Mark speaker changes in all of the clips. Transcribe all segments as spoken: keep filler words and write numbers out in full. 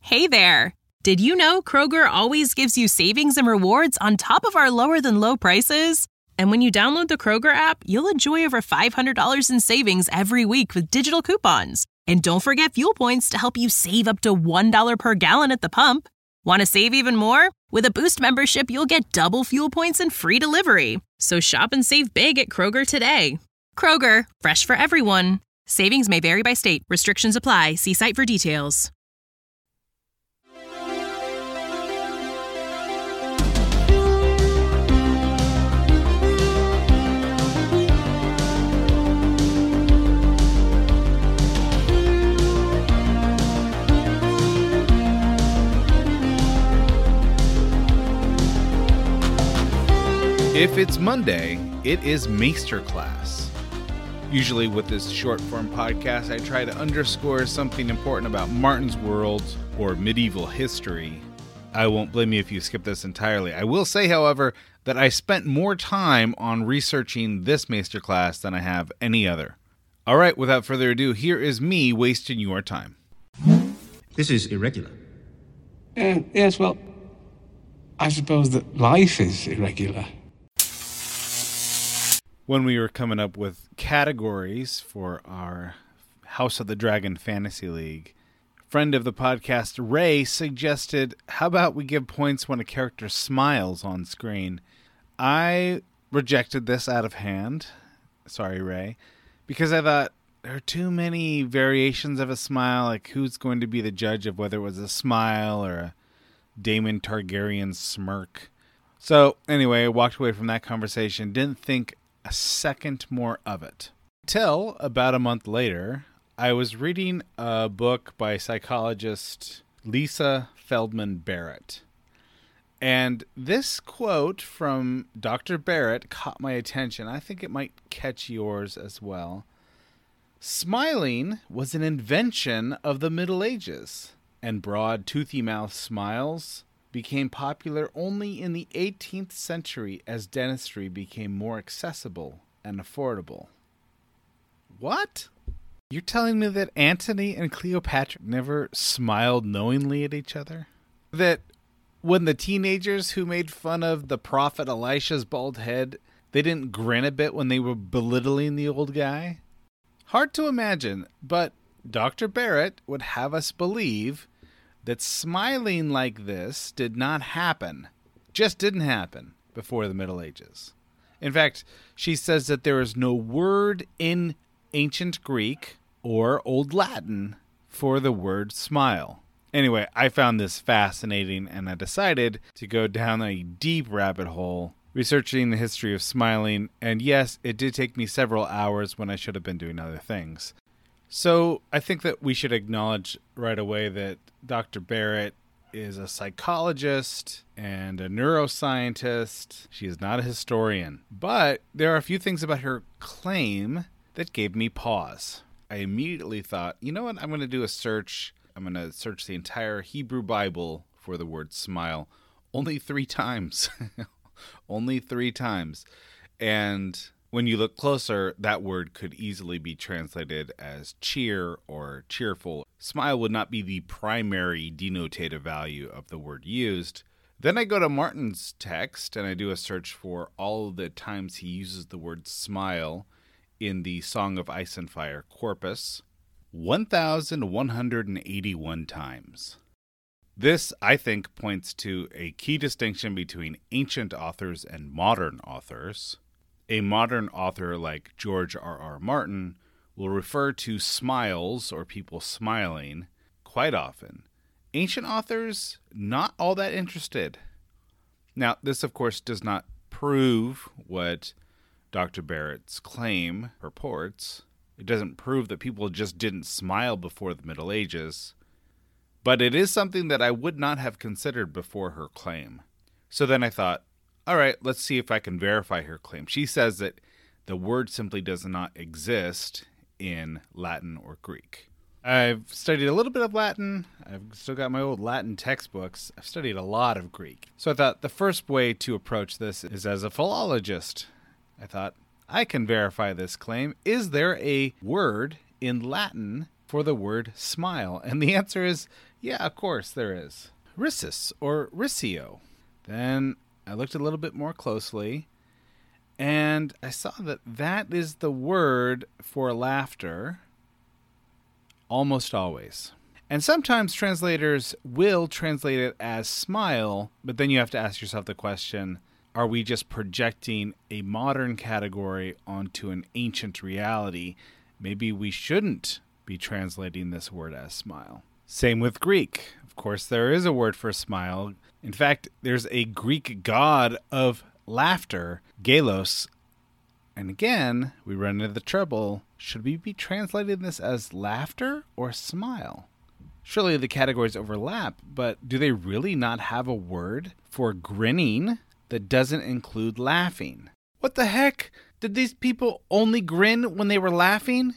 Speaker 1: Hey there! Did you know Kroger always gives you savings and rewards on top of our lower-than-low prices? And when you download the Kroger app, you'll enjoy over five hundred dollars in savings every week with digital coupons. And don't forget fuel points to help you save up to one dollar per gallon at the pump. Want to save even more? With a Boost membership, you'll get double fuel points and free delivery. So shop and save big at Kroger today. Kroger, fresh for everyone. Savings may vary by state. Restrictions apply. See site for details.
Speaker 2: If it's Monday, it is Masterclass. Usually with this short-form podcast, I try to underscore something important about Martin's world or medieval history. I won't blame you if you skip this entirely. I will say, however, that I spent more time on researching this Masterclass than I have any other. All right, without further ado, here is me wasting your time.
Speaker 3: This is irregular.
Speaker 4: Uh, yes, well, I suppose that life is irregular.
Speaker 2: When we were coming up with categories for our House of the Dragon Fantasy League, friend of the podcast, Ray, suggested, how about we give points when a character smiles on screen? I rejected this out of hand. Sorry, Ray. Because I thought there are too many variations of a smile. Like, who's going to be the judge of whether it was a smile or a Daemon Targaryen smirk? So, anyway, I walked away from that conversation. Didn't think a second more of it. Till about a month later, I was reading a book by psychologist Lisa Feldman Barrett. And this quote from Doctor Barrett caught my attention. I think it might catch yours as well. Smiling was an invention of the Middle Ages, and broad, toothy-mouthed smiles became popular only in the eighteenth century as dentistry became more accessible and affordable. What? You're telling me that Antony and Cleopatra never smiled knowingly at each other? That when the teenagers who made fun of the prophet Elisha's bald head, they didn't grin a bit when they were belittling the old guy? Hard to imagine, but Doctor Barrett would have us believe that smiling like this did not happen, just didn't happen before the Middle Ages. In fact, she says that there is no word in ancient Greek or Old Latin for the word smile. Anyway, I found this fascinating, and I decided to go down a deep rabbit hole researching the history of smiling, and yes, it did take me several hours when I should have been doing other things. So I think that we should acknowledge right away that Doctor Barrett is a psychologist and a neuroscientist. She is not a historian. But there are a few things about her claim that gave me pause. I immediately thought, you know what, I'm going to do a search. I'm going to search the entire Hebrew Bible for the word smile. Only three times. Only three times. And when you look closer, that word could easily be translated as cheer or cheerful. Smile would not be the primary denotative value of the word used. Then I go to Martin's text and I do a search for all the times he uses the word smile in the Song of Ice and Fire corpus. one thousand one hundred eighty-one times. This, I think, points to a key distinction between ancient authors and modern authors. A modern author like George R R. Martin will refer to smiles or people smiling quite often. Ancient authors, not all that interested. Now, this, of course, does not prove what Doctor Barrett's claim purports. It doesn't prove that people just didn't smile before the Middle Ages. But it is something that I would not have considered before her claim. So then I thought, all right, let's see if I can verify her claim. She says that the word simply does not exist in Latin or Greek. I've studied a little bit of Latin. I've still got my old Latin textbooks. I've studied a lot of Greek. So I thought the first way to approach this is as a philologist. I thought, I can verify this claim. Is there a word in Latin for the word smile? And the answer is Yeah, of course there is. Rissus, or rissio. Then I looked a little bit more closely, and I saw that that is the word for laughter almost always. And sometimes translators will translate it as smile, but then you have to ask yourself the question, are we just projecting a modern category onto an ancient reality? Maybe we shouldn't be translating this word as smile. Same with Greek. Of course, there is a word for smile. In fact, there's a Greek god of laughter, Galos. And again, we run into the trouble. Should we be translating this as laughter or smile? Surely the categories overlap, but do they really not have a word for grinning that doesn't include laughing? What the heck? Did these people only grin when they were laughing?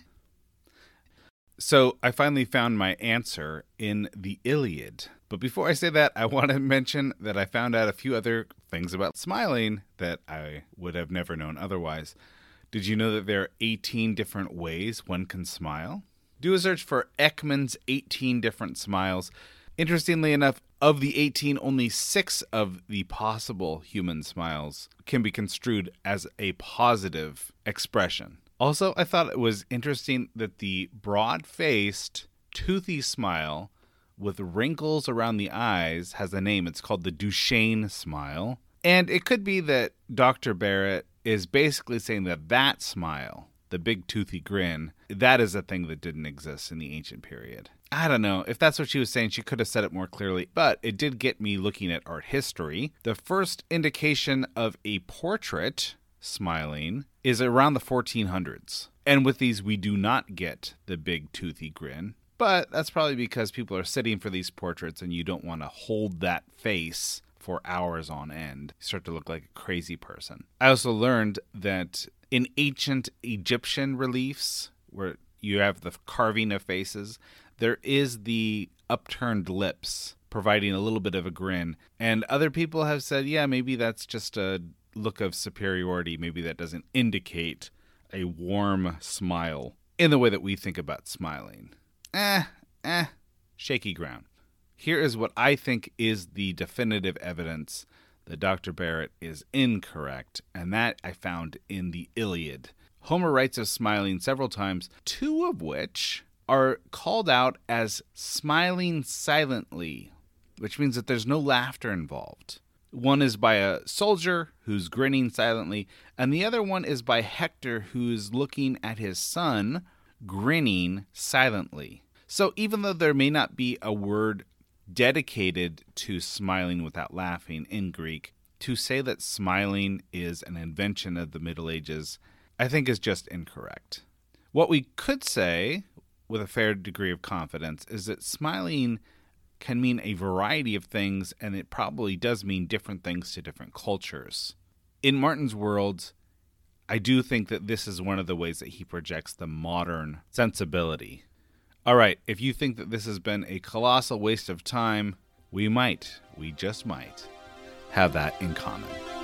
Speaker 2: So I finally found my answer in the Iliad. But before I say that, I want to mention that I found out a few other things about smiling that I would have never known otherwise. Did you know that there are eighteen different ways one can smile? Do a search for Ekman's eighteen different smiles. Interestingly enough, of the eighteen, only six of the possible human smiles can be construed as a positive expression. Also, I thought it was interesting that the broad-faced, toothy smile with wrinkles around the eyes has a name. It's called the Duchenne smile. And it could be that Doctor Barrett is basically saying that that smile, the big toothy grin, that is a thing that didn't exist in the ancient period. I don't know. If that's what she was saying, she could have said it more clearly. But it did get me looking at art history. The first indication of a portrait smiling is around the fourteen hundreds. And with these, we do not get the big toothy grin. But that's probably because people are sitting for these portraits and you don't want to hold that face for hours on end. You start to look like a crazy person. I also learned that in ancient Egyptian reliefs, where you have the carving of faces, there is the upturned lips, providing a little bit of a grin. And other people have said, yeah, maybe that's just a look of superiority. Maybe that doesn't indicate a warm smile in the way that we think about smiling. Eh, eh, shaky ground. Here is what I think is the definitive evidence that Doctor Barrett is incorrect, and that I found in the Iliad. Homer writes of smiling several times, two of which are called out as smiling silently, which means that there's no laughter involved. One is by a soldier who's grinning silently, and the other one is by Hector, who's looking at his son, grinning silently. So even though there may not be a word dedicated to smiling without laughing in Greek, to say that smiling is an invention of the Middle Ages, I think is just incorrect. What we could say, with a fair degree of confidence, is that smiling can mean a variety of things, and it probably does mean different things to different cultures. In Martin's world, I do think that this is one of the ways that he projects the modern sensibility. All right, if you think that this has been a colossal waste of time, we might, we just might, have that in common.